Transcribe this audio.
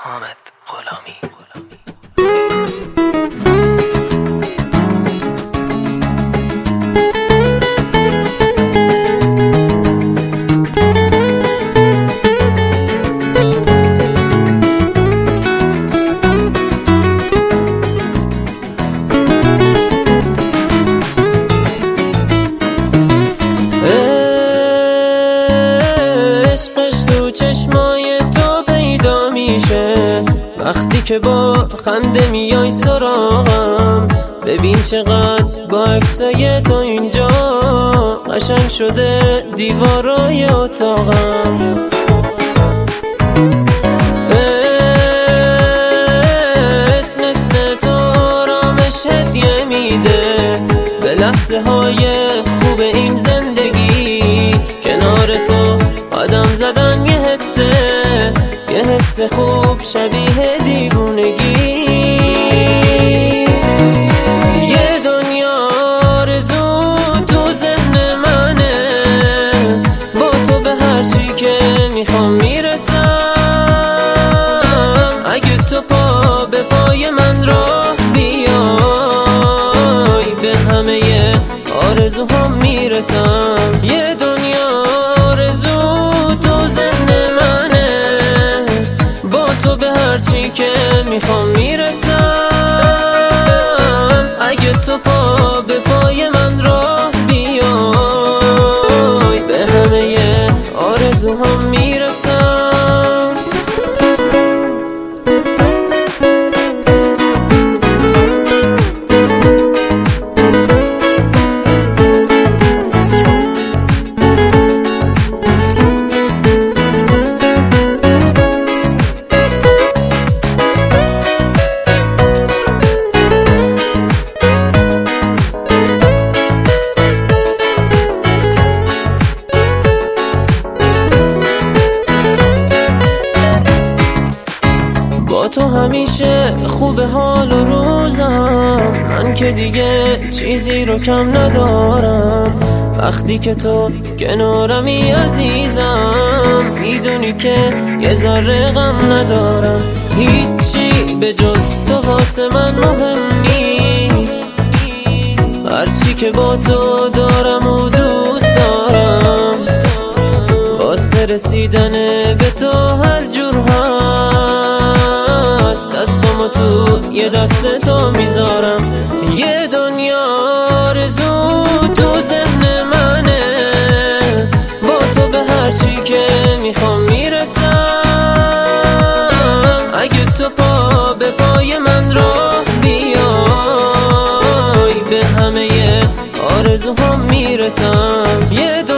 حامد غلامی. چشمای تو پیدا میشه وقتی که با خنده میای سراغم. ببین چقدر با عکسای تو اینجا قشنگ شده دیوارای اتاقم. اسم تو آرامش هدیه میده به لحظه های خوب این زندگی. کنار تو قدم زدن یه حس خوب شبیه دیوونگی. یه دنیا آرزو تو ذهن منه، با تو به هر چی که میخوام میرسم. اگه تو پا به پای من راه بیای، به همه آرزوهام میرسم. یه دنیا آرزو تو ذهن منه، با تو به هر چی که میخوام میرسم. اگه تو پا به پای من راه بیای، به همه آرزوهام میرسم. با تو همیشه خوب حال و روزم، من که دیگه چیزی رو کم ندارم. وقتی که تو کنارمی عزیزم، میدونی که یه ذره غم ندارم. هیچی به جز تو واسه من مهم نیست، هرچی که با تو دارم و دوست دارم. واسه رسیدن به تو هر جور هست، دستامو تو یه دست تو میذارم. یه دنیا آرزو تو ذهن منه، با تو به هر چی که میخوام میرسم. اگه تو پا به پای من راه بیای، به همه آرزوهام میرسم. یه